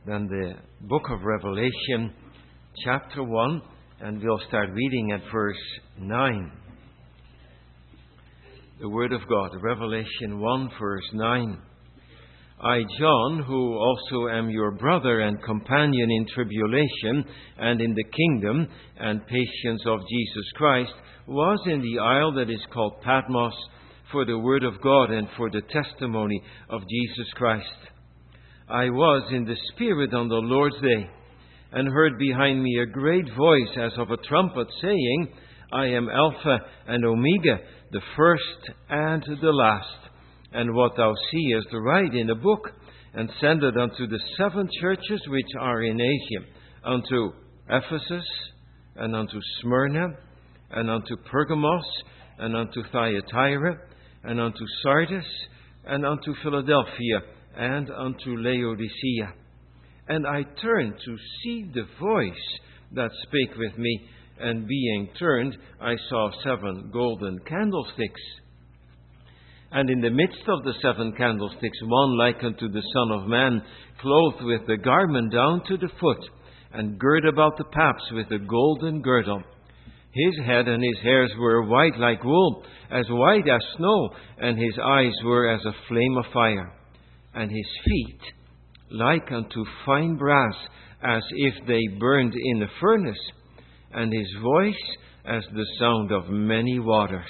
than the book of Revelation, chapter 1, and we'll start reading at verse 9. The Word of God, Revelation 1, verse 9. I, John, who also am your brother and companion in tribulation and in the kingdom and patience of Jesus Christ, was in the isle that is called Patmos for the Word of God and for the testimony of Jesus Christ. I was in the Spirit on the Lord's day, and heard behind me a great voice as of a trumpet, saying, I am Alpha and Omega, the first and the last. And what thou seest, write in a book, and send it unto the 7 churches which are in Asia, unto Ephesus, and unto Smyrna, and unto Pergamos, and unto Thyatira, and unto Sardis, and unto Philadelphia, and unto Laodicea. And I turned to see the voice that spake with me, and being turned, I saw 7 golden candlesticks. And in the midst of the 7 candlesticks, one like unto the Son of Man, clothed with the garment down to the foot, and girt about the paps with a golden girdle. His head and his hairs were white like wool, as white as snow, and his eyes were as a flame of fire. And his feet like unto fine brass, as if they burned in a furnace, and his voice as the sound of many waters.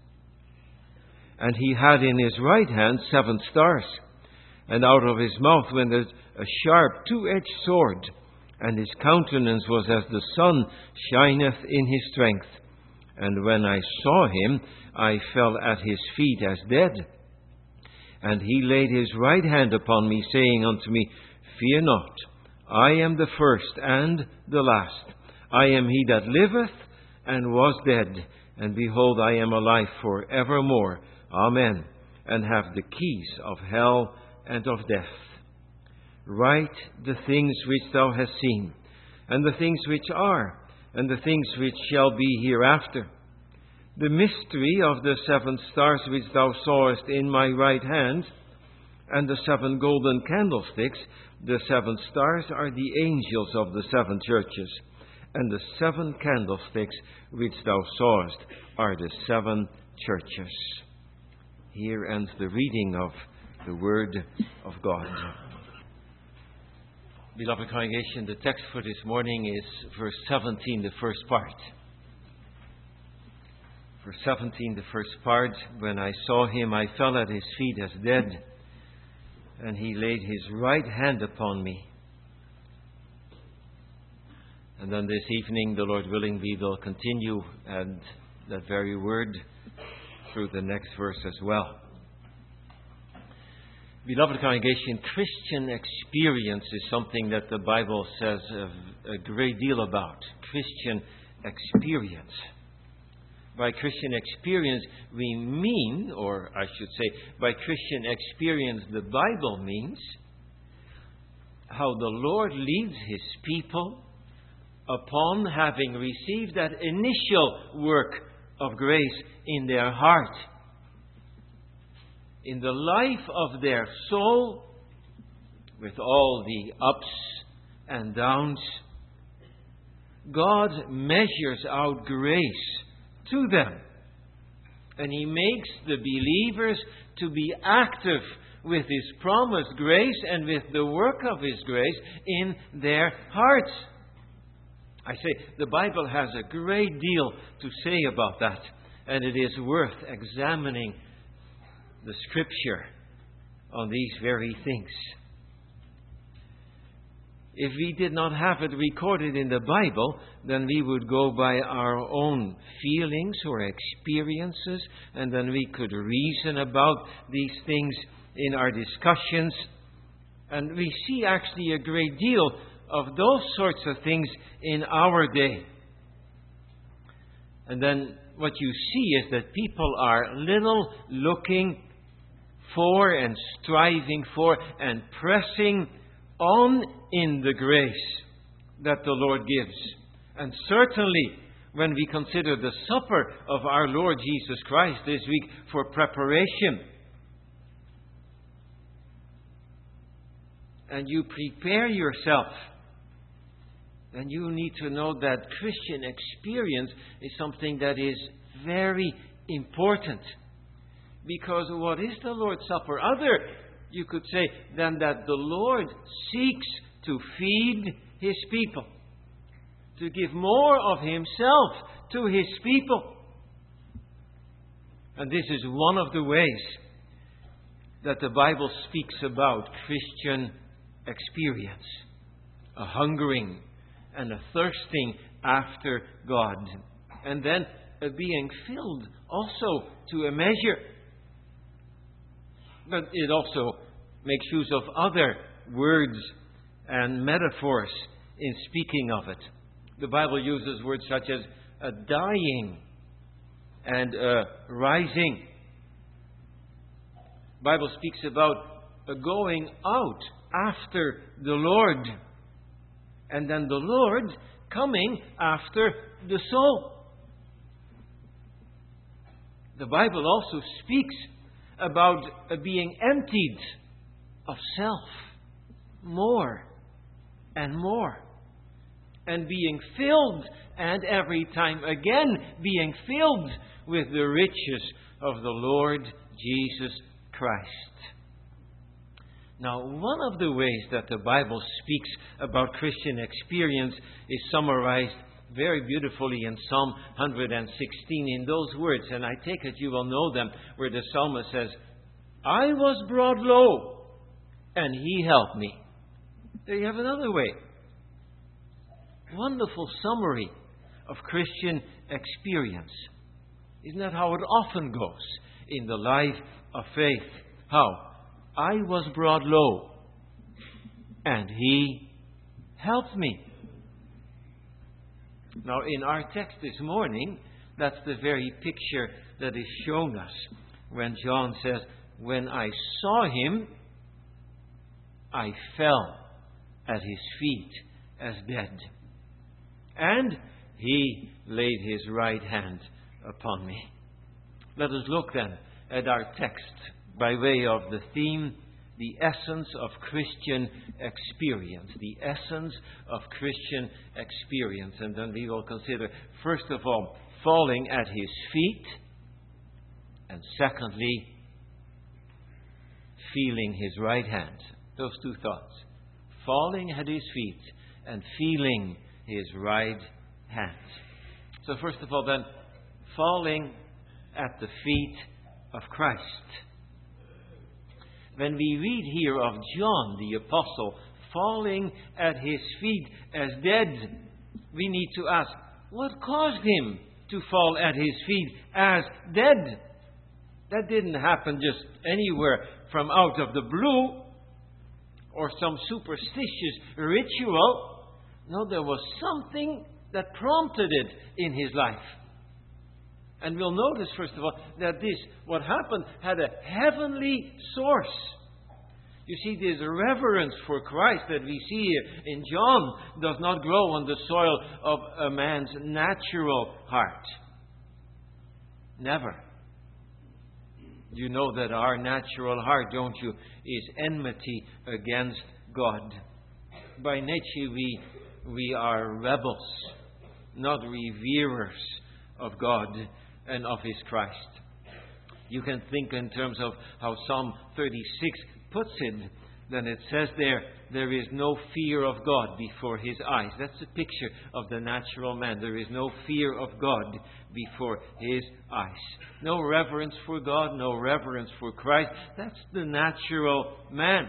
And he had in his right hand 7 stars, and out of his mouth went a sharp 2-edged sword, and his countenance was as the sun shineth in his strength. And when I saw him, I fell at his feet as dead. And he laid his right hand upon me, saying unto me, Fear not, I am the first and the last. I am he that liveth and was dead, and behold, I am alive for evermore. Amen. And have the keys of hell and of death. Write the things which thou hast seen, and the things which are, and the things which shall be hereafter. The mystery of the 7 stars which thou sawest in my right hand, and the 7 golden candlesticks. The 7 stars are the angels of the 7 churches, and the 7 candlesticks which thou sawest are the 7 churches. Here ends the reading of the Word of God. Beloved congregation, the text for this morning is verse 17, the first part. Verse 17, the first part, when I saw him, I fell at his feet as dead, and he laid his right hand upon me. And then this evening, the Lord willing, we will continue and that very word through the next verse as well. Beloved congregation, Christian experience is something that the Bible says a great deal about. Christian experience. By Christian experience, we mean, or I should say, by Christian experience, the Bible means how the Lord leads His people upon having received that initial work of grace in their heart, in the life of their soul, with all the ups and downs. God measures out grace to them, and He makes the believers to be active with His promised grace and with the work of His grace in their hearts. I say, the Bible has a great deal to say about that, and it is worth examining the Scripture on these very things. If we did not have it recorded in the Bible, then we would go by our own feelings or experiences, and then we could reason about these things in our discussions. And we see actually a great deal of those sorts of things in our day. And then what you see is that people are little looking for and striving for and pressing on in the grace that the Lord gives. And certainly when we consider the supper of our Lord Jesus Christ this week for preparation, and you prepare yourself, then you need to know that Christian experience is something that is very important. Because what is the Lord's Supper? Other, you could say, than that the Lord seeks to feed His people, to give more of Himself to His people. And this is one of the ways that the Bible speaks about Christian experience. A hungering and a thirsting after God. And then a being filled also to a measure. But it also makes use of other words and metaphors in speaking of it. The Bible uses words such as a dying and a rising. The Bible speaks about a going out after the Lord, and then the Lord coming after the soul. The Bible also speaks about being emptied of self more and more, and being filled, and every time again being filled with the riches of the Lord Jesus Christ. Now, one of the ways that the Bible speaks about Christian experience is summarized very beautifully in Psalm 116 in those words, and I take it you will know them, where the psalmist says, "I was brought low, and He helped me." There you have another way. Wonderful summary of Christian experience. Isn't that how it often goes in the life of faith? How? I was brought low, and He helped me. Now, in our text this morning, that's the very picture that is shown us when John says, "When I saw Him, I fell at His feet as dead. And He laid His right hand upon me." Let us look then at our text by way of the theme, the essence of Christian experience. The essence of Christian experience. And then we will consider, first of all, falling at His feet. And secondly, feeling His right hand. Those two thoughts. Falling at His feet and feeling His right hand. So first of all then, falling at the feet of Christ. When we read here of John the Apostle falling at His feet as dead, we need to ask, what caused him to fall at His feet as dead? That didn't happen just anywhere from out of the blue or some superstitious ritual. No, there was something that prompted it in his life. And we'll notice, first of all, that what happened, had a heavenly source. You see, this reverence for Christ that we see here in John does not grow on the soil of a man's natural heart. Never. You know that our natural heart, don't you, is enmity against God. By nature, we are rebels, not reverers of God and of His Christ. You can think in terms of how Psalm 36 puts it. Then it says there is no fear of God before His eyes. That's a picture of the natural man. There is no fear of God before His eyes. No reverence for God, no reverence for Christ. That's the natural man.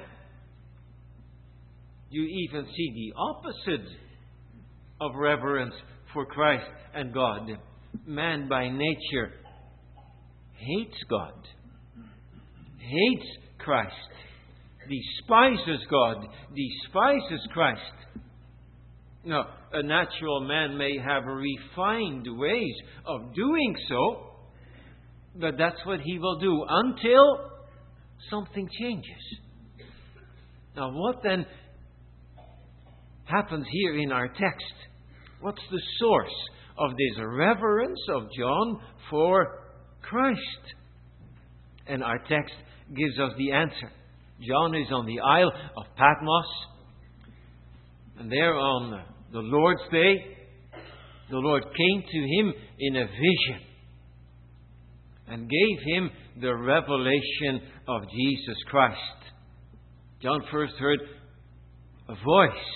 You even see the opposite of reverence for Christ and God. Man by nature hates God, hates Christ, despises God, despises Christ. Now, a natural man may have refined ways of doing so, but that's what he will do until something changes. Now, what then happens here in our text? What's the source of this reverence of John for Christ? And our text gives us the answer. John is on the Isle of Patmos. And there on the Lord's Day, the Lord came to him in a vision and gave him the revelation of Jesus Christ. John first heard a voice,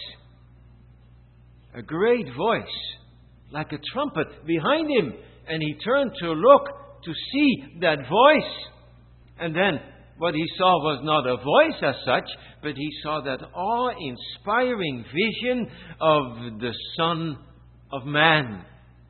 a great voice, like a trumpet behind him. And he turned to look to see that voice. And then what he saw was not a voice as such, but he saw that awe-inspiring vision of the Son of Man,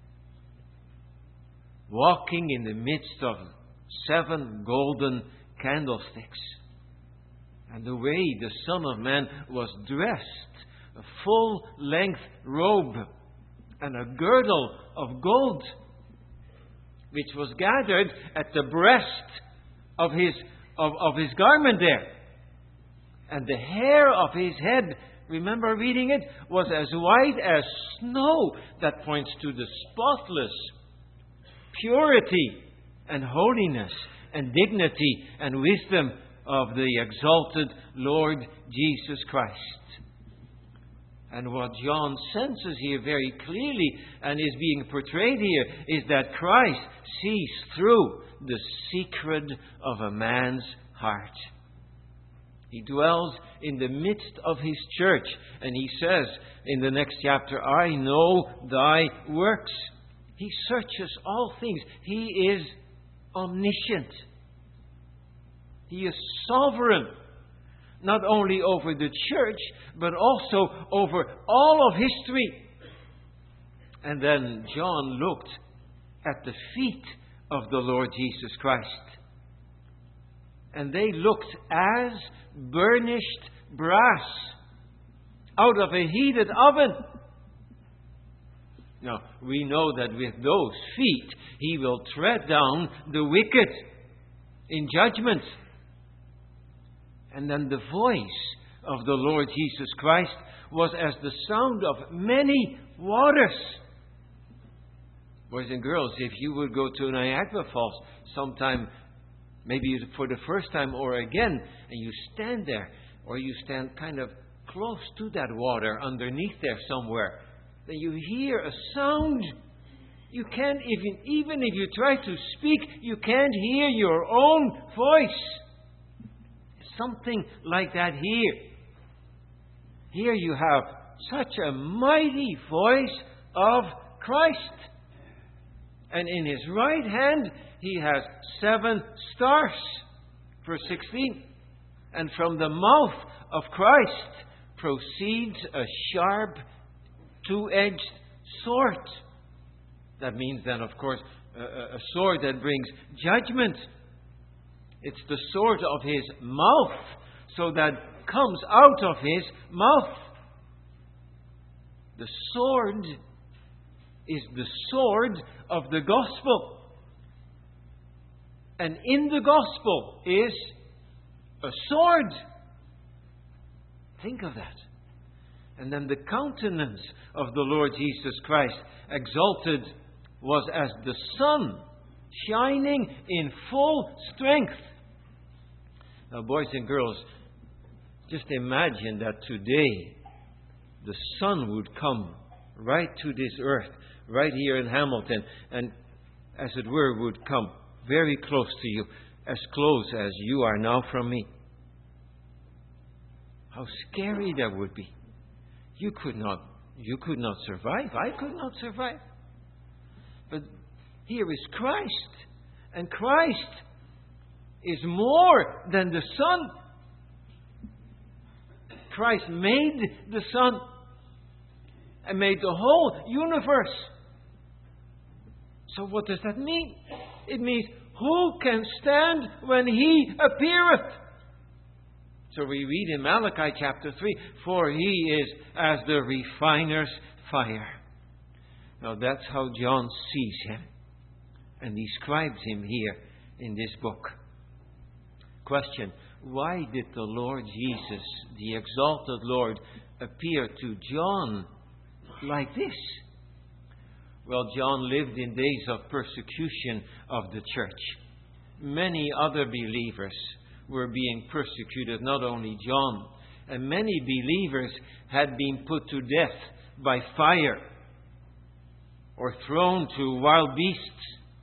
walking in the midst of 7 golden candlesticks. And the way the Son of Man was dressed, a full-length robe and a girdle of gold, which was gathered at the breast of his garment there. And the hair of his head, remember reading it, was as white as snow. That points to the spotless purity and holiness and dignity and wisdom of the exalted Lord Jesus Christ. And what John senses here very clearly and is being portrayed here is that Christ sees through the secret of a man's heart. He dwells in the midst of his church, and he says in the next chapter, I know thy works. He searches all things. He is omniscient. He is sovereign, not only over the church, but also over all of history. And then John looked at the feet of the Lord Jesus Christ. And they looked as burnished brass out of a heated oven. Now, we know that with those feet, he will tread down the wicked in judgment. And then the voice of the Lord Jesus Christ was as the sound of many waters. Boys and girls, if you would go to Niagara Falls sometime, maybe for the first time or again, and you stand there, or you stand kind of close to that water underneath there somewhere, then you hear a sound. You can't, even if you try to speak, you can't hear your own voice. Something like that here. Here you have such a mighty voice of Christ. And in his right hand, he has 7 stars. Verse 16. And from the mouth of Christ proceeds a sharp, 2-edged sword. That means then, of course, a sword that brings judgment. It's the sword of his mouth, so that comes out of his mouth. The sword is the sword of the gospel. And in the gospel is a sword. Think of that. And then the countenance of the Lord Jesus Christ, exalted, was as the sun, shining in full strength. Now, boys and girls, just imagine that today the sun would come right to this earth, right here in Hamilton, and as it were, would come very close to you, as close as you are now from me. How scary that would be. You could not survive. I could not survive. But here is Christ, and Christ is more than the sun. Christ made the sun and made the whole universe. So what does that mean? It means, who can stand when he appeareth? So we read in Malachi chapter 3, for he is as the refiner's fire. Now that's how John sees him and describes him here in this book. Question: why did the Lord Jesus, the exalted Lord, appear to John like this? Well, John lived in days of persecution of the church. Many other believers were being persecuted, not only John. And many believers had been put to death by fire or thrown to wild beasts.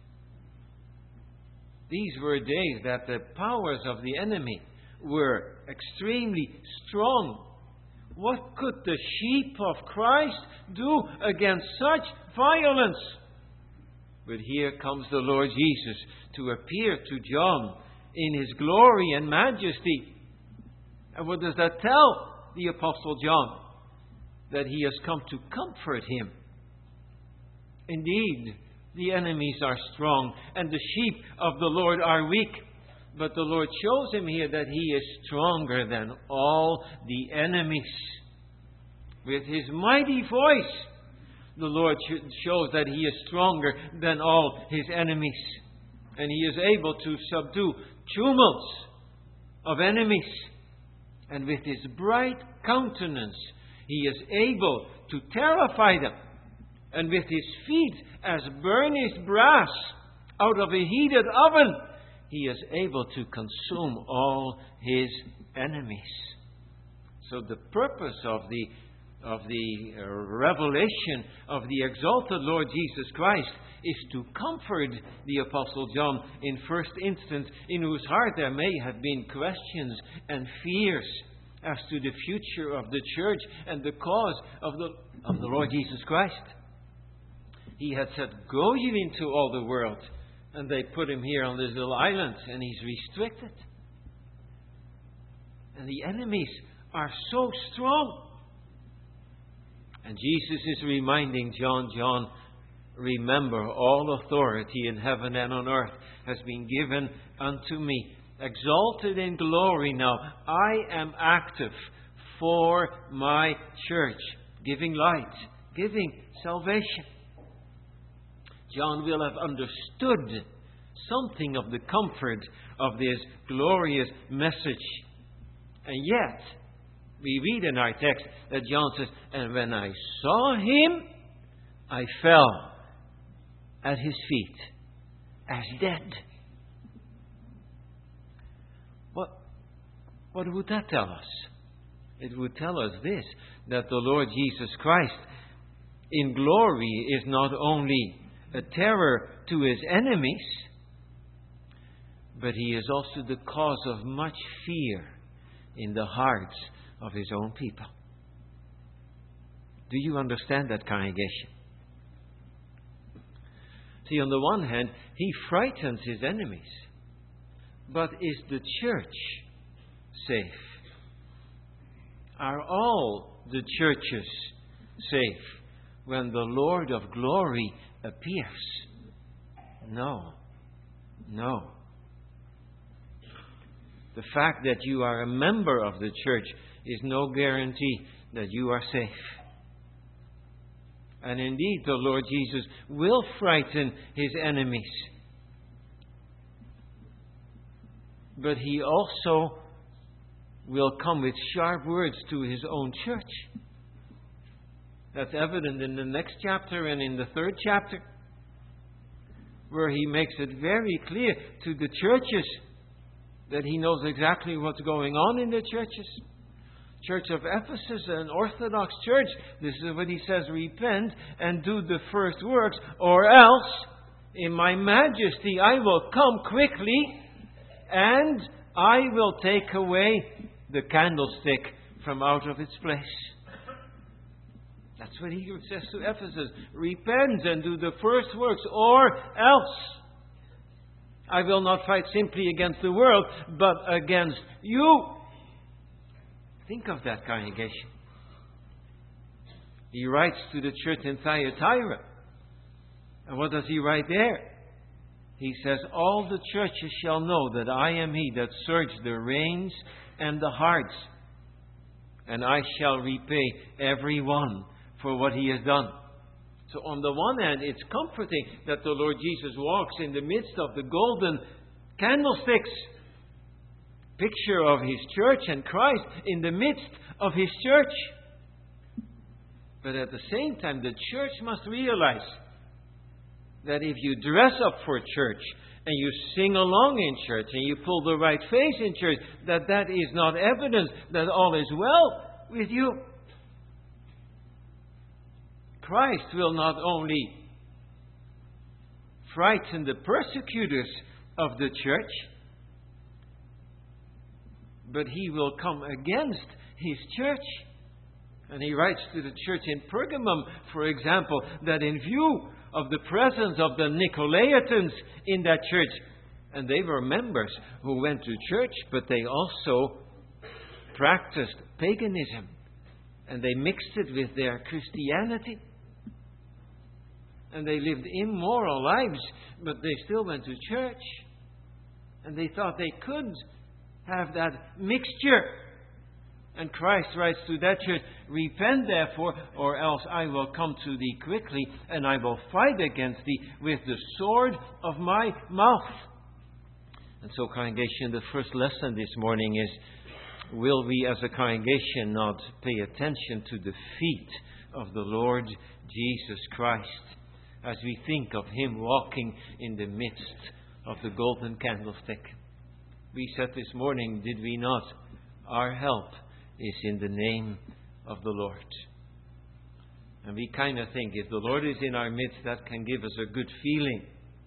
These were days that the powers of the enemy were extremely strong. What could the sheep of Christ do against such violence? But here comes the Lord Jesus to appear to John in his glory and majesty. And what does that tell the Apostle John? That he has come to comfort him. Indeed, the enemies are strong and the sheep of the Lord are weak. But the Lord shows him here that he is stronger than all the enemies. With his mighty voice, the Lord shows that he is stronger than all his enemies. And he is able to subdue tumults of enemies. And with his bright countenance, he is able to terrify them. And with his feet as burnished brass out of a heated oven, he is able to consume all his enemies. So the purpose of the revelation of the exalted Lord Jesus Christ is to comfort the Apostle John in first instance, in whose heart there may have been questions and fears as to the future of the church and the cause of the Lord Jesus Christ. He had said, "Go ye into all the world." And they put him here on this little island, and he's restricted. And the enemies are so strong. And Jesus is reminding John, remember, all authority in heaven and on earth has been given unto me. Exalted in glory now, I am active for my church, giving light, giving salvation. John will have understood something of the comfort of this glorious message. And yet, we read in our text that John says, "And when I saw him, I fell at his feet as dead." What would that tell us? It would tell us this, that the Lord Jesus Christ in glory is not only a terror to his enemies, but he is also the cause of much fear in the hearts of his own people. Do you understand that, congregation? See, on the one hand, he frightens his enemies. But is the church safe? Are all the churches safe when the Lord of glory appears? No. The fact that you are a member of the church is no guarantee that you are safe. And indeed, the Lord Jesus will frighten his enemies. But he also will come with sharp words to his own church. That's evident in the next chapter and in the third chapter, where he makes it very clear to the churches that he knows exactly what's going on in the churches. Church of Ephesus, an Orthodox church, this is what he says: repent and do the first works, or else in my majesty I will come quickly and I will take away the candlestick from out of its place. That's what he says to Ephesus. Repent and do the first works, or else I will not fight simply against the world, but against you. Think of that, congregation. He writes to the church in Thyatira. And what does he write there? He says, all the churches shall know that I am he that search the reins and the hearts, and I shall repay every one for what he has done. So on the one hand, it's comforting that the Lord Jesus walks in the midst of the golden candlesticks, picture of his church, and Christ in the midst of his church. But at the same time, the church must realize that if you dress up for church and you sing along in church, and you pull the right face in church, that is not evidence that all is well with you. Christ will not only frighten the persecutors of the church, but He will come against His church. And He writes to the church in Pergamum, for example, that in view of the presence of the Nicolaitans in that church, and they were members who went to church, but they also practiced paganism, and they mixed it with their Christianity. And they lived immoral lives, but they still went to church. And they thought they could have that mixture. And Christ writes to that church, repent therefore, or else I will come to thee quickly, and I will fight against thee with the sword of my mouth. And so, congregation, the first lesson this morning is, will we as a congregation not pay attention to the feet of the Lord Jesus Christ as we think of Him walking in the midst of the golden candlestick? We said this morning, did we not? Our help is in the name of the Lord. And we kind of think, if the Lord is in our midst, that can give us a good feeling.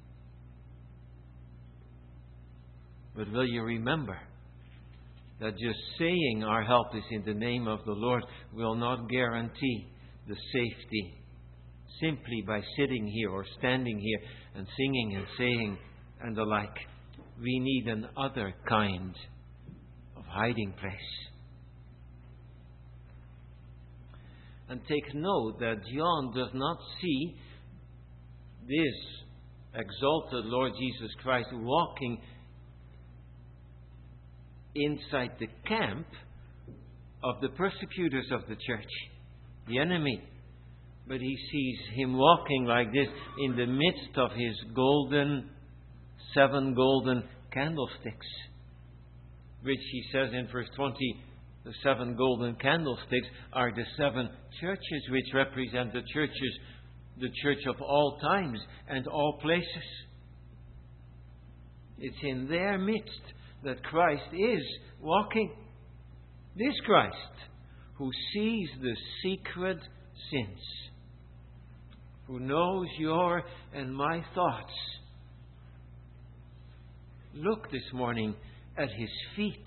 But will you remember that just saying our help is in the name of the Lord will not guarantee the safety simply by sitting here or standing here and singing and saying and the like. We need another kind of hiding place. And take note that John does not see this exalted Lord Jesus Christ walking inside the camp of the persecutors of the church, the enemy. But he sees Him walking like this in the midst of His seven golden candlesticks, which He says in verse 20, the seven golden candlesticks are the seven churches which represent the church of all times and all places. It's in their midst that Christ is walking. This Christ who sees the secret sins, who knows your and my thoughts. Look this morning at His feet.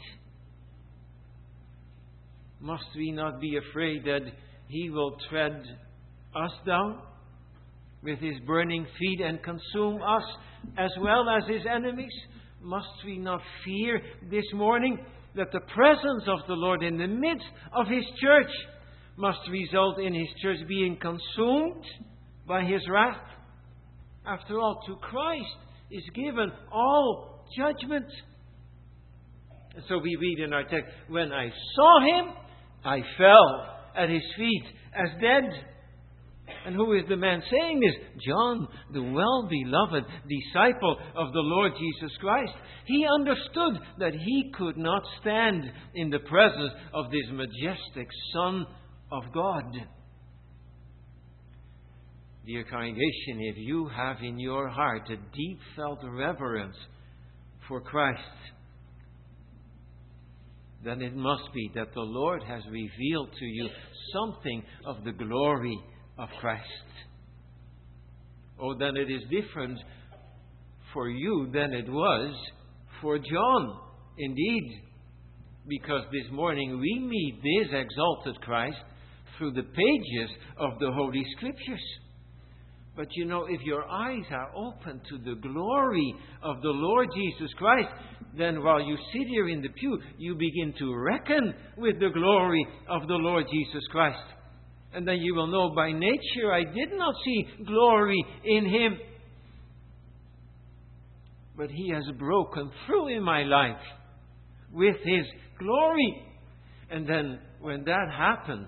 Must we not be afraid that He will tread us down with His burning feet and consume us as well as His enemies? Must we not fear this morning that the presence of the Lord in the midst of His church must result in His church being consumed by His wrath? After all, to Christ is given all judgment. And so we read in our text, when I saw Him, I fell at His feet as dead. And who is the man saying this? John, the well-beloved disciple of the Lord Jesus Christ. He understood that he could not stand in the presence of this majestic Son of God. Dear congregation, if you have in your heart a deep felt reverence for Christ, then it must be that the Lord has revealed to you something of the glory of Christ. Oh, then it is different for you than it was for John, indeed. Because this morning we meet this exalted Christ through the pages of the Holy Scriptures. But you know, if your eyes are open to the glory of the Lord Jesus Christ, then while you sit here in the pew, you begin to reckon with the glory of the Lord Jesus Christ. And then you will know, by nature I did not see glory in Him. But He has broken through in my life with His glory. And then when that happened,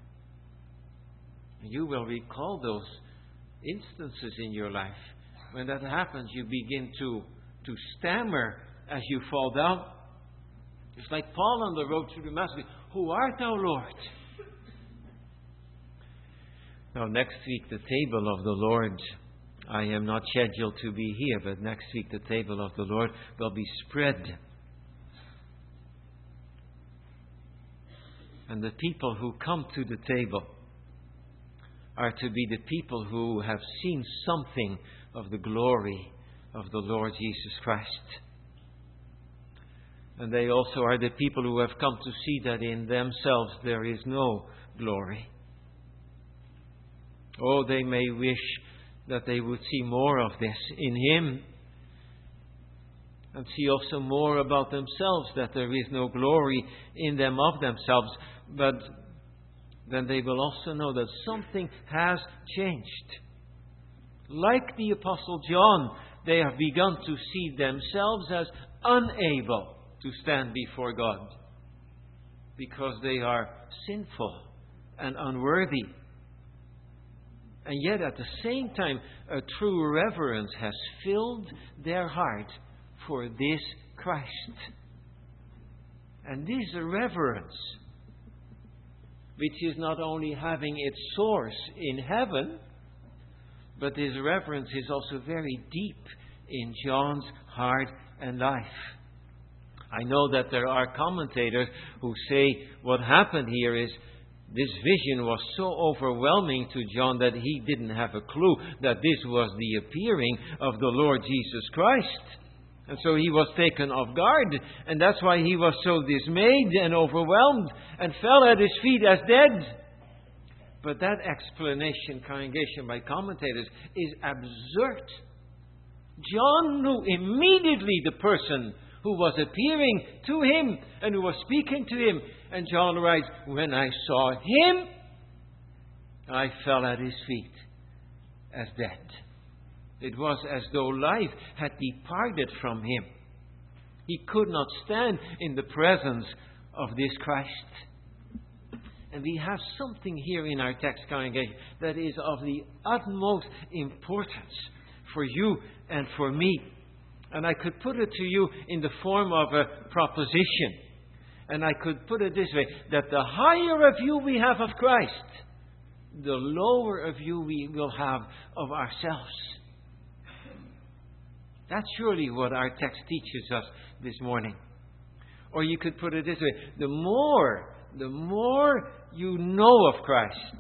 you will recall those instances in your life. When that happens, you begin to stammer as you fall down. It's like Paul on the road through Damascus. Who art thou, Lord? Now, next week, the table of the Lord I am not scheduled to be here, but next week the table of the Lord will be spread. And the people who come to the table are to be the people who have seen something of the glory of the Lord Jesus Christ. And they also are the people who have come to see that in themselves there is no glory. Oh, they may wish that they would see more of this in Him, and see also more about themselves, that there is no glory in them of themselves. But then they will also know that something has changed. Like the Apostle John, they have begun to see themselves as unable to stand before God, because they are sinful and unworthy. And yet at the same time, a true reverence has filled their heart for this Christ. And this reverence, which is not only having its source in heaven, but this reverence is also very deep in John's heart and life. I know that there are commentators who say what happened here is this vision was so overwhelming to John that he didn't have a clue that this was the appearing of the Lord Jesus Christ. And so he was taken off guard, and that's why he was so dismayed and overwhelmed and fell at his feet as dead. But that explanation, congregation, by commentators is absurd. John knew immediately the person who was appearing to him and who was speaking to him. And John writes, when I saw him, I fell at his feet as dead. It was as though life had departed from him. He could not stand in the presence of this Christ. And we have something here in our text, congregation, that is of the utmost importance for you and for me. And I could put it to you in the form of a proposition. And I could put it this way, that the higher a view we have of Christ, the lower a view we will have of ourselves. That's surely what our text teaches us this morning. Or you could put it this way, the more you know of Christ,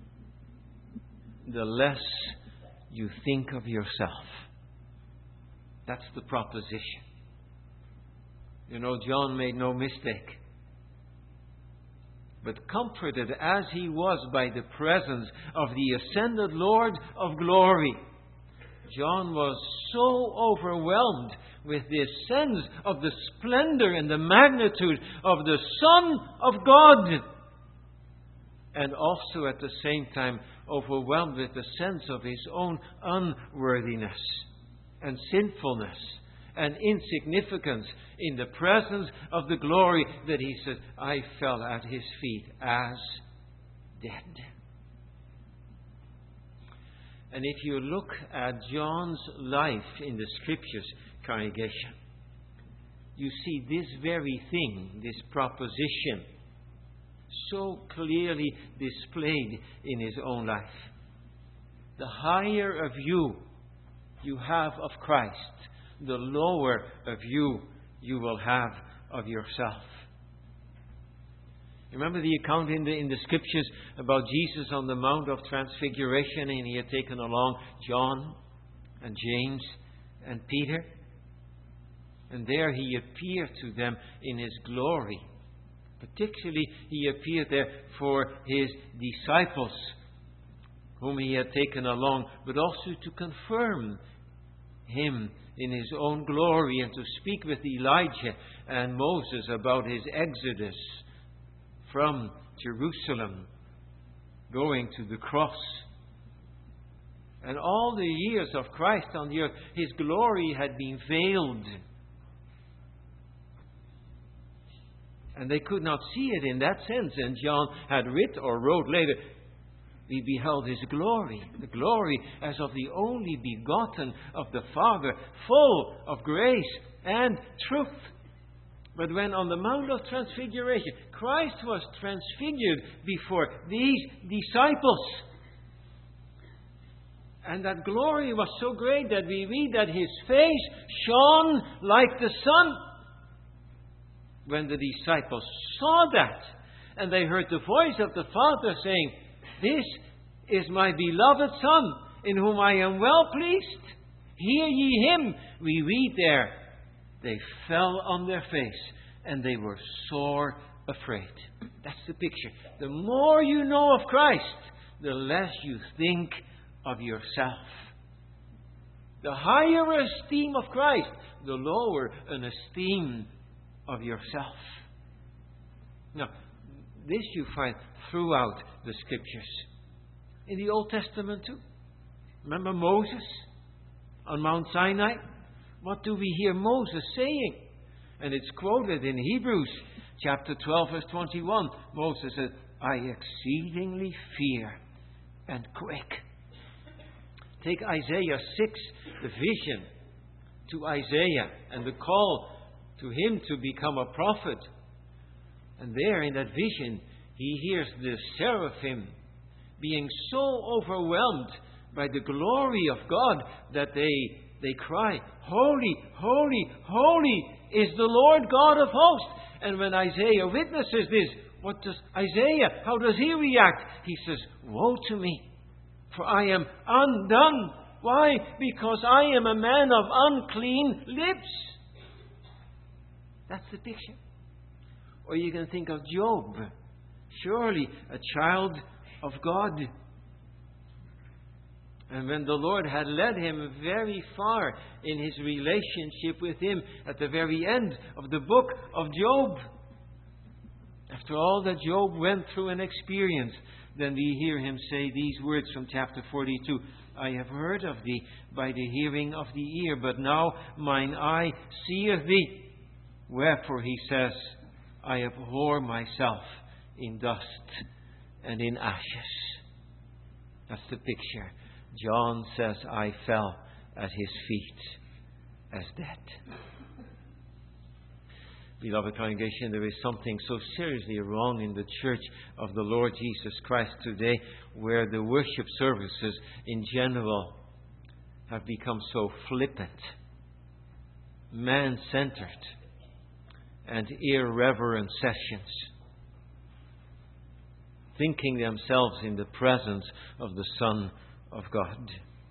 the less you think of yourself. That's the proposition. You know, John made no mistake. But comforted as he was by the presence of the ascended Lord of glory, John was so overwhelmed with this sense of the splendor and the magnitude of the Son of God, and also at the same time overwhelmed with the sense of his own unworthiness and sinfulness and insignificance in the presence of the glory, that he says, I fell at his feet as dead. And if you look at John's life in the Scriptures, congregation, you see this very thing, this proposition, so clearly displayed in his own life. The higher a view you have of Christ, the lower a view you will have of yourself. Remember the account in the Scriptures about Jesus on the Mount of Transfiguration, and he had taken along John and James and Peter? And there he appeared to them in his glory. Particularly, he appeared there for his disciples, whom he had taken along, but also to confirm him in his own glory and to speak with Elijah and Moses about his exodus from Jerusalem, going to the cross. And all the years of Christ on the earth, his glory had been veiled. And they could not see it in that sense. And John had wrote later, we beheld his glory, the glory as of the only begotten of the Father, full of grace and truth. But when on the Mount of Transfiguration, Christ was transfigured before these disciples, And that glory was so great that we read that His face shone like the sun. When the disciples saw that, and they heard the voice of the Father saying, "This is my beloved Son, in whom I am well pleased. Hear ye Him." We read there, they fell on their face, and they were sore afraid. That's the picture. The more you know of Christ, the less you think of yourself. The higher esteem of Christ, the lower an esteem of yourself. Now, this you find throughout the Scriptures. In the Old Testament too. Remember Moses on Mount Sinai? What do we hear Moses saying? And it's quoted in Hebrews chapter 12 verse 21. Moses said, "I exceedingly fear and quake." Take Isaiah 6, the vision to Isaiah and the call to him to become a prophet. And there in that vision, he hears the seraphim being so overwhelmed by the glory of God that they cry, "Holy, holy, holy is the Lord God of hosts." And when Isaiah witnesses this, how does he react? He says, "Woe to me, for I am undone." Why? Because I am a man of unclean lips. That's the picture. Or you can think of Job. Surely a child of God. And when the Lord had led him very far in his relationship with Him at the very end of the book of Job, after all that Job went through and experienced, then we hear him say these words from chapter 42. "I have heard of thee by the hearing of the ear, but now mine eye seeth thee. Wherefore," he says, "I abhor myself in dust and in ashes." That's the picture. John says, "I fell at His feet as dead." Beloved congregation, there is something so seriously wrong in the church of the Lord Jesus Christ today, where the worship services in general have become so flippant, man-centered, and irreverent sessions, thinking themselves in the presence of the Son of God.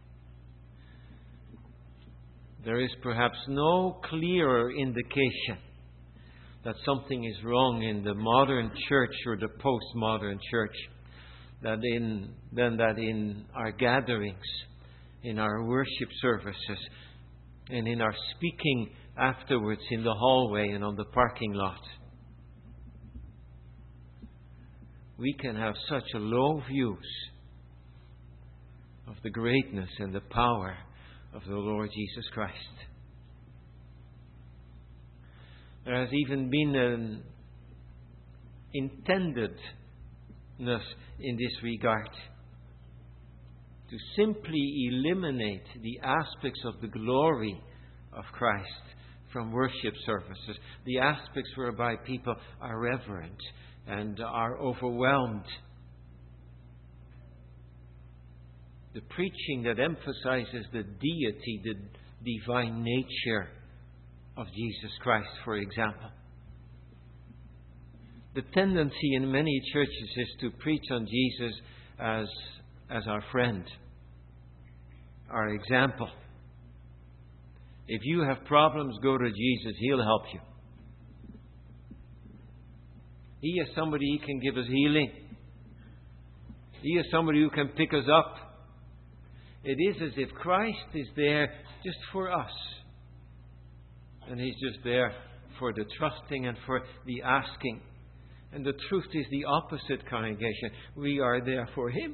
There is perhaps no clearer indication that something is wrong in the modern church or the postmodern church than that in our gatherings, in our worship services, and in our speaking afterwards in the hallway and on the parking lot. We can have such low views of the greatness and the power of the Lord Jesus Christ. There has even been an intendedness in this regard to simply eliminate the aspects of the glory of Christ from worship services, the aspects whereby people are reverent and are overwhelmed. The preaching that emphasizes the deity, the divine nature of Jesus Christ, for example. The tendency in many churches is to preach on Jesus as our friend, our example. If you have problems, go to Jesus. He'll help you. He is somebody who can give us healing. He is somebody who can pick us up. It is as if Christ is there just for us. And He's just there for the trusting and for the asking. And the truth is the opposite, congregation. We are there for Him.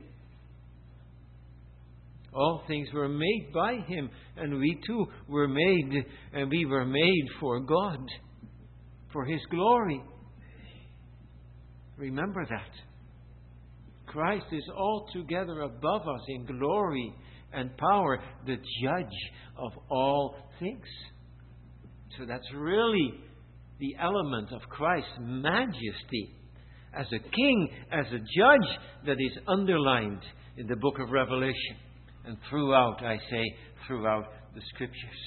All things were made by Him, and we too were made, and we were made for God, for His glory. Remember that. Christ is altogether above us in glory and power, the judge of all things. So that's really the element of Christ's majesty as a king, as a judge, that is underlined in the book of Revelation. And throughout, I say, throughout the Scriptures.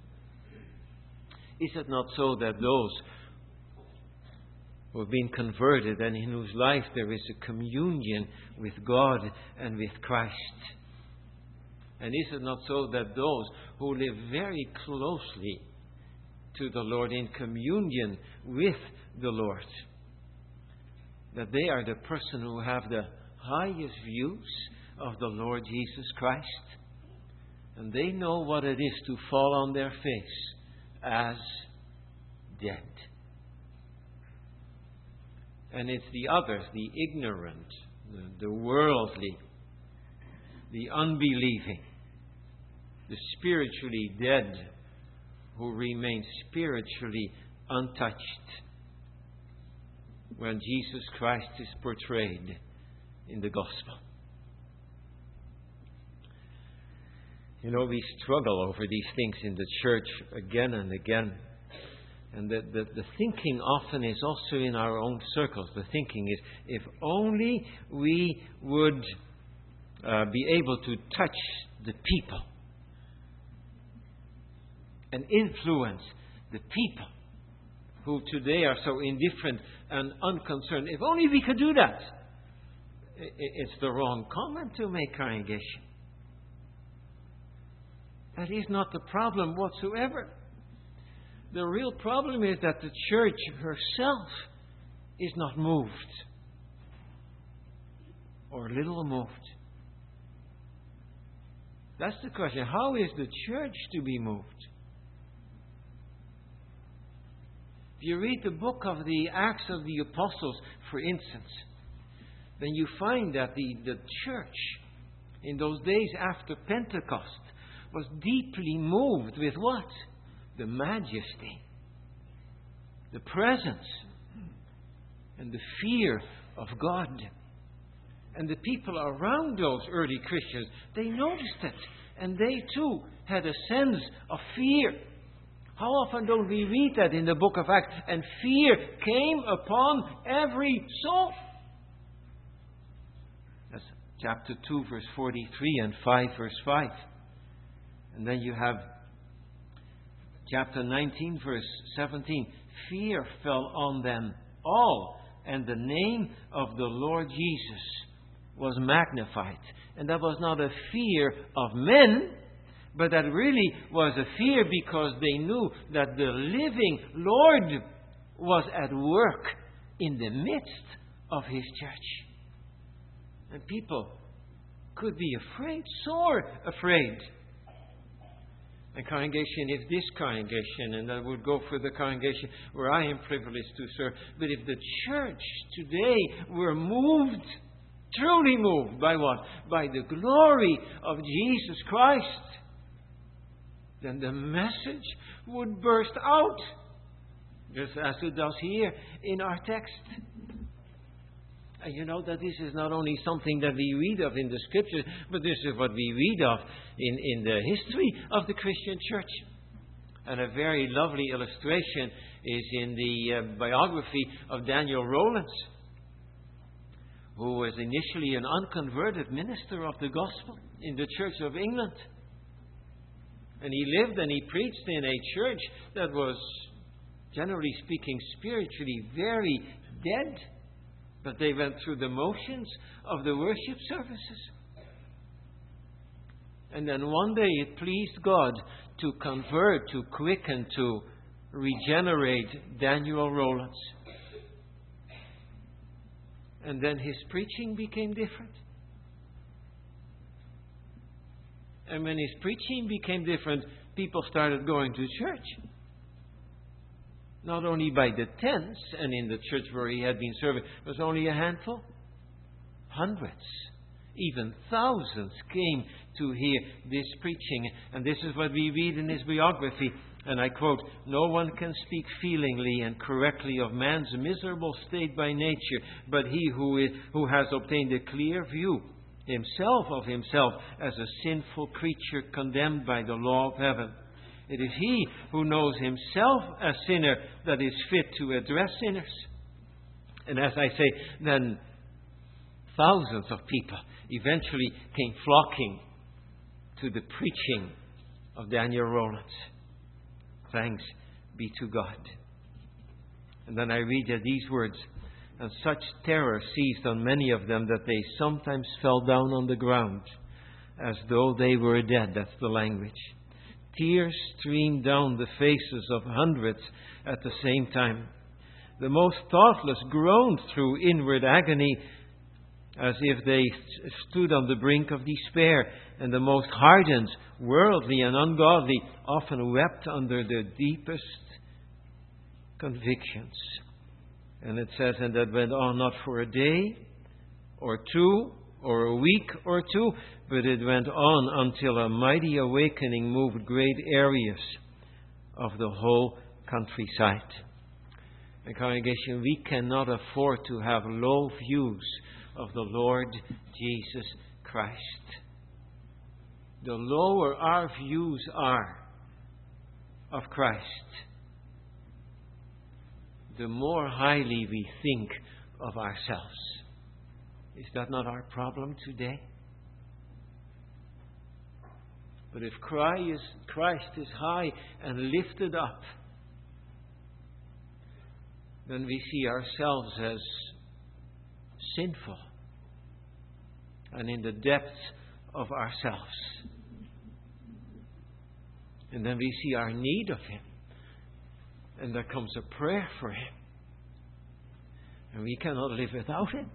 Is it not so that those who have been converted and in whose life there is a communion with God and with Christ? And is it not so that those who live very closely to the Lord, in communion with the Lord, that they are the person who have the highest views of the Lord Jesus Christ? And they know what it is to fall on their face as dead. And it's the others, the ignorant, the worldly, the unbelieving, the spiritually dead, who remain spiritually untouched when Jesus Christ is portrayed in the gospel. You know, we struggle over these things in the church again and again. And the thinking often is also in our own circles. The thinking is, if only we would be able to touch the people and influence the people who today are so indifferent and unconcerned. If only we could do that. It's the wrong comment to make, congregation. That is not the problem whatsoever. The real problem is that the church herself is not moved, or little moved. That's the question. How is the church to be moved? If you read the book of the Acts of the Apostles, for instance, then you find that the church in those days after Pentecost was deeply moved with what? The majesty, the presence, and the fear of God. And the people around those early Christians, they noticed it. And they too had a sense of fear. How often don't we read that in the book of Acts? And fear came upon every soul. That's chapter 2, verse 43, and 5, verse 5. And then you have chapter 19, verse 17. Fear fell on them all, and the name of the Lord Jesus was magnified. And that was not a fear of men, but that really was a fear because they knew that the living Lord was at work in the midst of His church. And people could be afraid, sore afraid. And congregation, if this congregation, and I would go for the congregation where I am privileged to serve, but if the church today were moved, truly moved by what? By the glory of Jesus Christ, then the message would burst out, just as it does here in our text. And you know that this is not only something that we read of in the Scriptures, but this is what we read of in the history of the Christian church. And a very lovely illustration is in the biography of Daniel Rowlands, who was initially an unconverted minister of the gospel in the Church of England. And he lived and he preached in a church that was, generally speaking, spiritually very dead. But they went through the motions of the worship services. And then one day it pleased God to convert, to quicken, to regenerate Daniel Rowlands. And then his preaching became different. And when his preaching became different, people started going to church. Not only by the tens, and in the church where he had been serving, it was only a handful. Hundreds, even thousands came to hear this preaching. And this is what we read in his biography. And I quote, "No one can speak feelingly and correctly of man's miserable state by nature, but he who has obtained a clear view of himself as a sinful creature condemned by the law of heaven. It is he who knows himself a sinner that is fit to address sinners." And as I say, then thousands of people eventually came flocking to the preaching of Daniel Rowlands. Thanks be to God. And then I read these words, and such terror seized on many of them that they sometimes fell down on the ground as though they were dead. That's the language. Tears streamed down the faces of hundreds at the same time. The most thoughtless groaned through inward agony as if they stood on the brink of despair, and the most hardened, worldly and ungodly often wept under their deepest convictions. And it says, and that went on not for a day or two or a week or two, but it went on until a mighty awakening moved great areas of the whole countryside. And congregation, we cannot afford to have low views of the Lord Jesus Christ. The lower our views are of Christ, the more highly we think of ourselves. Is that not our problem today? But if Christ is high and lifted up, then we see ourselves as sinful and in the depths of ourselves. And then we see our need of Him. And there comes a prayer for Him. And we cannot live without Him.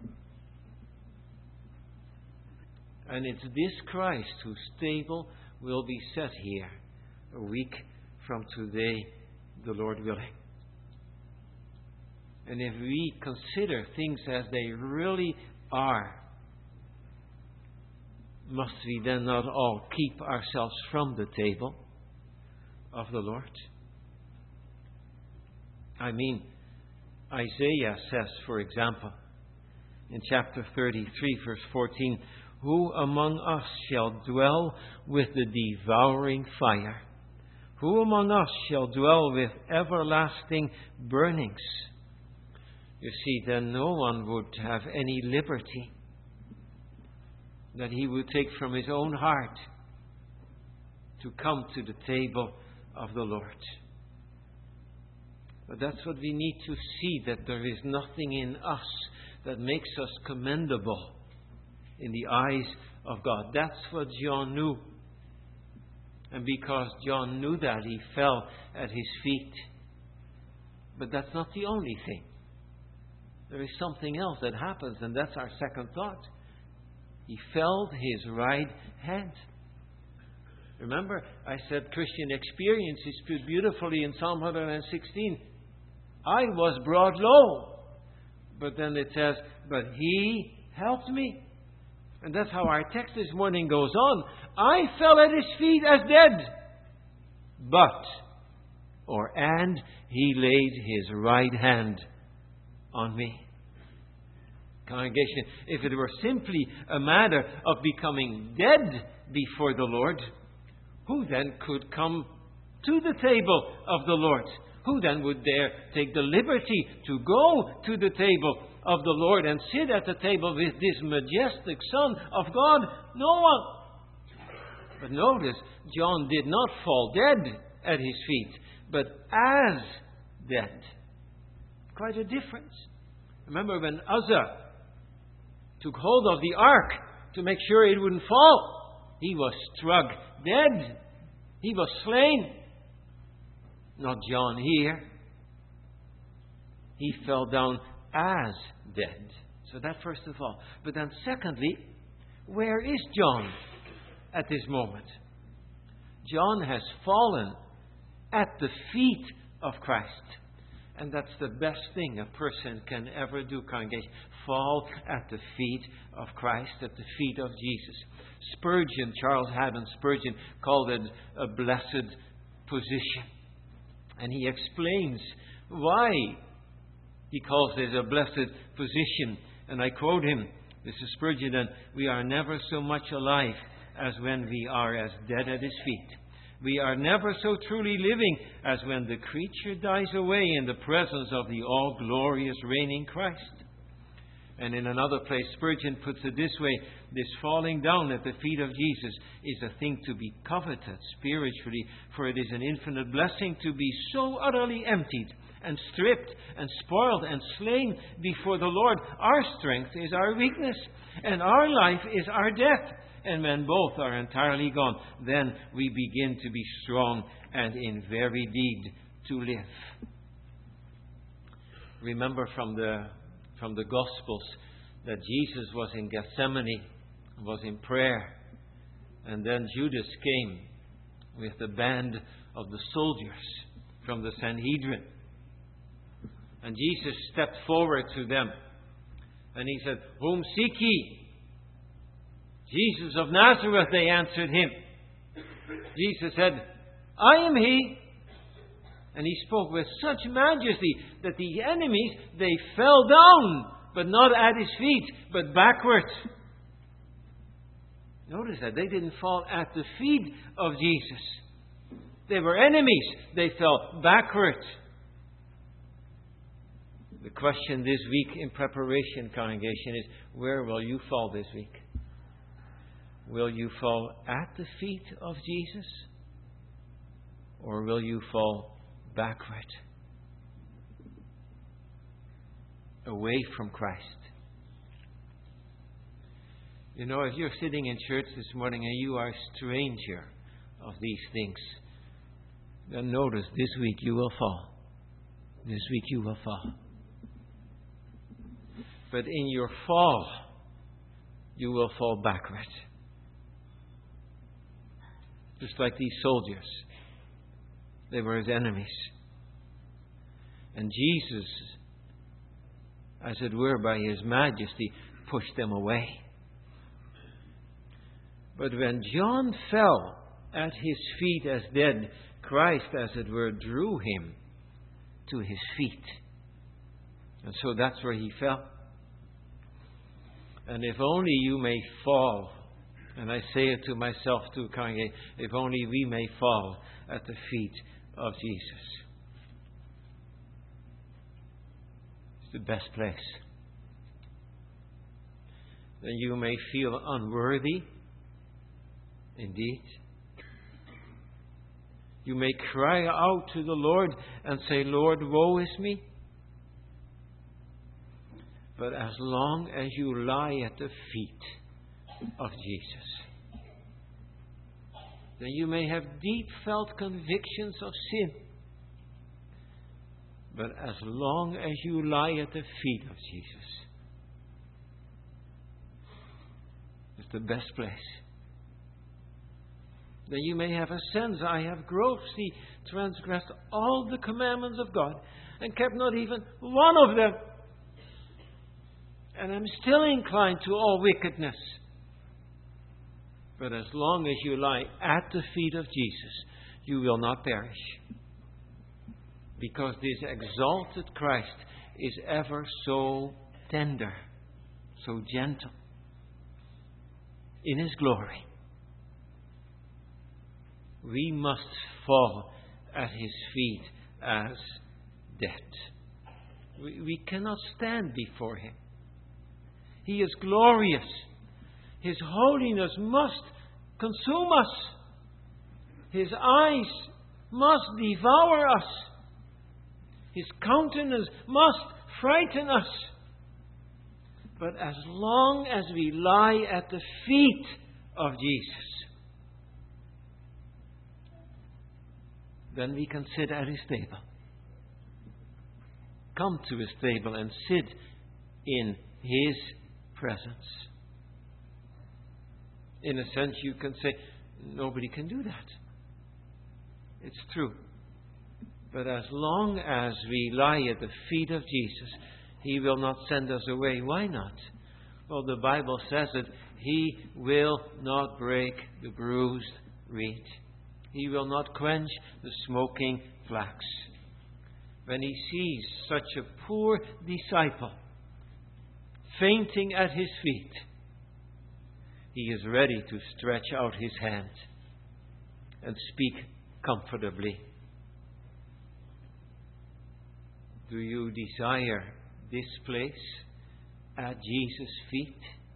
And it's this Christ whose table will be set here a week from today, the Lord willing. And if we consider things as they really are, must we then not all keep ourselves from the table of the Lord? I mean, Isaiah says, for example, in chapter 33, verse 14, who among us shall dwell with the devouring fire? Who among us shall dwell with everlasting burnings? You see, then no one would have any liberty that he would take from his own heart to come to the table of the Lord. But that's what we need to see, that there is nothing in us that makes us commendable in the eyes of God. That's what John knew. And because John knew that, he fell at His feet. But that's not the only thing. There is something else that happens, and that's our second thought. He felt His right hand. Remember, I said Christian experience is put beautifully in Psalm 116. I was brought low. But then it says, but He helped me. And that's how our text this morning goes on. I fell at His feet as dead. And He laid His right hand on me. Congregation, if it were simply a matter of becoming dead before the Lord, who then could come to the table of the Lord? Who then would dare take the liberty to go to the table of the Lord and sit at the table with this majestic Son of God? No one. But notice, John did not fall dead at His feet, but as dead. Quite a difference. Remember when Uzzah took hold of the ark to make sure it wouldn't fall, he was struck dead. He was slain. Not John here. He fell down as dead. So that first of all. But then secondly, where is John at this moment? John has fallen at the feet of Christ. And that's the best thing a person can ever do, congregation. Fall at the feet of Christ, at the feet of Jesus. Spurgeon, Charles Haddon Spurgeon, called it a blessed position. And he explains why he calls it a blessed position. And I quote him, this is Spurgeon, and we are never so much alive as when we are as dead at His feet. We are never so truly living as when the creature dies away in the presence of the all-glorious reigning Christ. And in another place, Spurgeon puts it this way: this falling down at the feet of Jesus is a thing to be coveted spiritually, for it is an infinite blessing to be so utterly emptied and stripped and spoiled and slain before the Lord. Our strength is our weakness, and our life is our death. And when both are entirely gone, then we begin to be strong and in very deed to live. Remember from the Gospels that Jesus was in Gethsemane, was in prayer, and then Judas came with the band of the soldiers from the Sanhedrin. And Jesus stepped forward to them, and he said, "Whom seek ye?" "Jesus of Nazareth," they answered him. Jesus said, "I am he." And he spoke with such majesty that the enemies, they fell down, but not at his feet, but backwards. Notice that they didn't fall at the feet of Jesus. They were enemies. They fell backwards. The question this week in preparation, congregation, is where will you fall this week? Will you fall at the feet of Jesus? Or will you fall backward? Away from Christ? You know, if you're sitting in church this morning and you are a stranger of these things, then notice this week you will fall. This week you will fall. But in your fall, you will fall backward. Just like these soldiers. They were his enemies. And Jesus, as it were, by his majesty, pushed them away. But when John fell at his feet as dead, Christ, as it were, drew him to his feet. And so that's where he fell. And if only you may fall, and I say it to myself too, congregation, if only we may fall at the feet of Jesus. It's the best place. Then you may feel unworthy, indeed. You may cry out to the Lord and say, "Lord, woe is me." But as long as you lie at the feet of Jesus, then you may have deep felt convictions of sin. But as long as you lie at the feet of Jesus, it's the best place. Then you may have a sense, I have grossly transgressed all the commandments of God and kept not even one of them. And I'm still inclined to all wickedness. But as long as you lie at the feet of Jesus, you will not perish. Because this exalted Christ is ever so tender, so gentle in his glory. We must fall at his feet as dead. We cannot stand before him. He is glorious. His holiness must consume us. His eyes must devour us. His countenance must frighten us. But as long as we lie at the feet of Jesus, then we can sit at his table. Come to his table and sit in his presence. In a sense, you can say, nobody can do that. It's true. But as long as we lie at the feet of Jesus, he will not send us away. Why not? Well, the Bible says that he will not break the bruised reed. He will not quench the smoking flax. When he sees such a poor disciple fainting at his feet, he is ready to stretch out his hand and speak comfortably. Do you desire this place at Jesus' feet?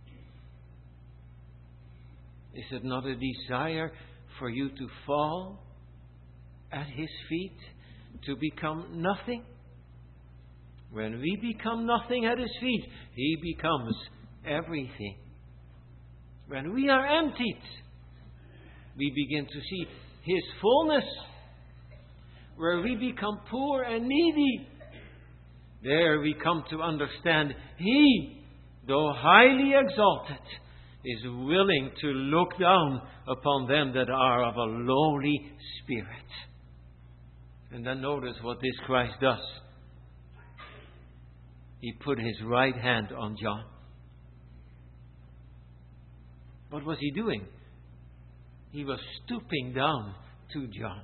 Is it not a desire for you to fall at His feet, to become nothing? When we become nothing at His feet, He becomes everything. When we are emptied, we begin to see His fullness. Where we become poor and needy, there we come to understand He, though highly exalted, is willing to look down upon them that are of a lowly spirit. And then notice what this Christ does. He put His right hand on John. What was He doing? He was stooping down to John.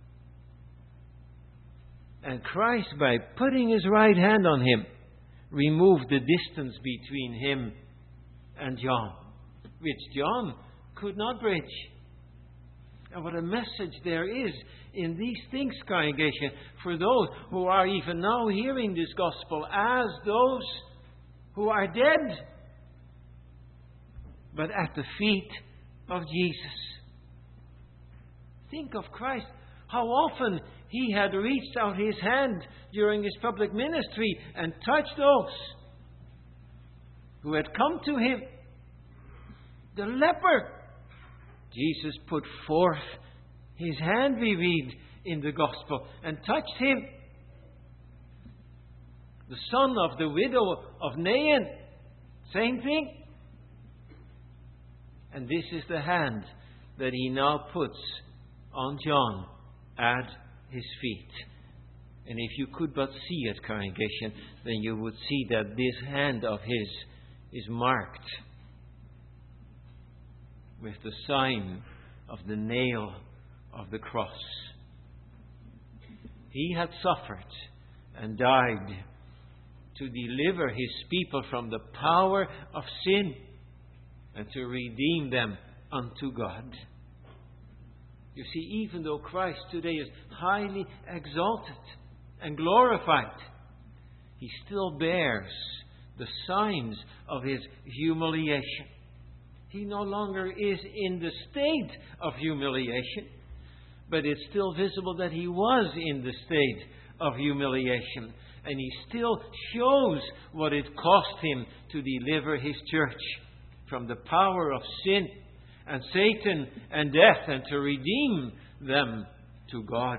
And Christ, by putting His right hand on him, removed the distance between him and John, which John could not bridge. And what a message there is in these things, congregation, for those who are even now hearing this gospel as those who are dead, but at the feet of Jesus. Think of Christ, how often He had reached out His hand during His public ministry and touched those who had come to Him. The leper, Jesus put forth His hand, we read in the Gospel, and touched him. The son of the widow of Nain, same thing. And this is the hand that He now puts on John at His feet. And if you could but see it, congregation, then you would see that this hand of His is marked with the sign of the nail of the cross. He had suffered and died to deliver His people from the power of sin and to redeem them unto God. You see, even though Christ today is highly exalted and glorified, He still bears the signs of His humiliation. He no longer is in the state of humiliation, but it's still visible that He was in the state of humiliation. And He still shows what it cost Him to deliver His church from the power of sin and Satan and death, and to redeem them to God.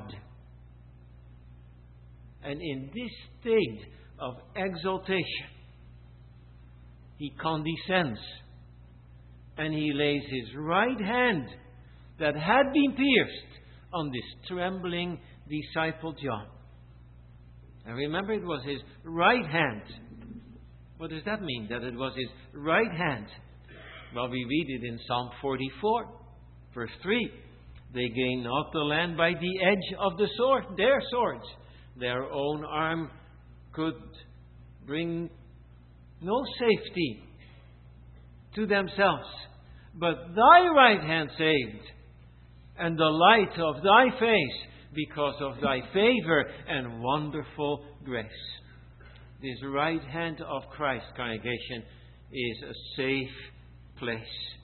And in this state of exaltation, He condescends and He lays His right hand that had been pierced on this trembling disciple John. And remember, it was His right hand. What does that mean, that it was His right hand? Well, we read it in Psalm 44, verse 3. They gain not the land by the edge of the sword, their swords. Their own arm could bring no safety to themselves. But Thy right hand saved, and the light of Thy face, because of Thy favor and wonderful grace. This right hand of Christ, congregation, is a safe place.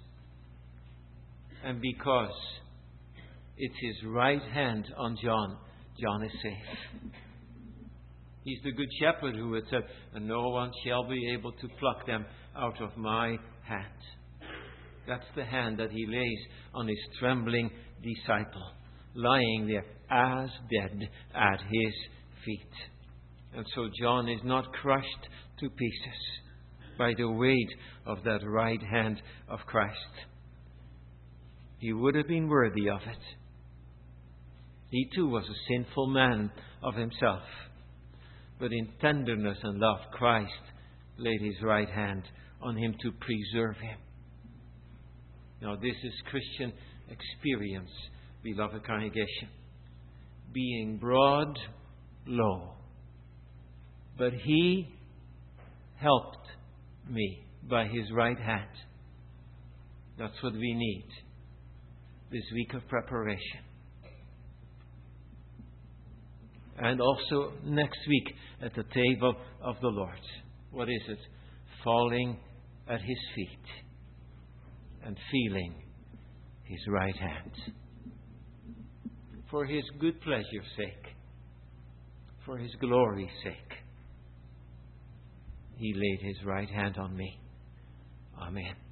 And because it's His right hand on John, John is safe. He's the good shepherd who had said, and no one shall be able to pluck them out of my hand. That's the hand that He lays on His trembling disciple, lying there as dead at His feet. And so John is not crushed to pieces by the weight of that right hand of Christ. He would have been worthy of it. He too was a sinful man of himself. But in tenderness and love, Christ laid His right hand on him to preserve him. Now, this is Christian experience, beloved congregation. Being brought low. But He helped me by His right hand. That's what we need this week of preparation. And also next week at the table of the Lord. What is it? falling at his feet and feeling his right hand. For his good pleasure's sake, for his glory's sake, he laid his right hand on me. Amen.